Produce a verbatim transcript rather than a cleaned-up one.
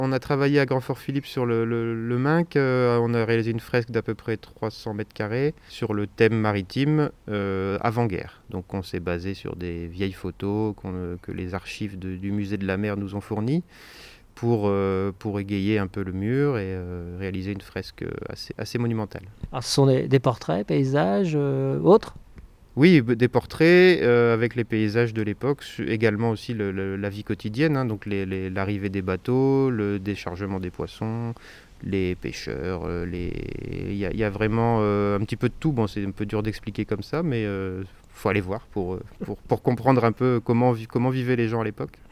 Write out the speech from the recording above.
On a travaillé à Grand-Fort-Philippe sur le, le, le Minc. Euh, on a réalisé une fresque d'à peu près trois cents mètres carrés sur le thème maritime euh, avant-guerre. Donc on s'est basé sur des vieilles photos qu'on, que les archives de, du musée de la mer nous ont fournies pour, euh, pour égayer un peu le mur et euh, réaliser une fresque assez, assez monumentale. Alors, ce sont des, des portraits, paysages, euh, autres? Oui, des portraits euh, avec les paysages de l'époque, également aussi le, le, la vie quotidienne, hein, donc les, les, l'arrivée des bateaux, le déchargement des poissons, les pêcheurs, euh, les... il y, y a vraiment euh, un petit peu de tout. Bon, c'est un peu dur d'expliquer comme ça, mais il euh, faut aller voir pour, pour, pour comprendre un peu comment, comment vivaient les gens à l'époque.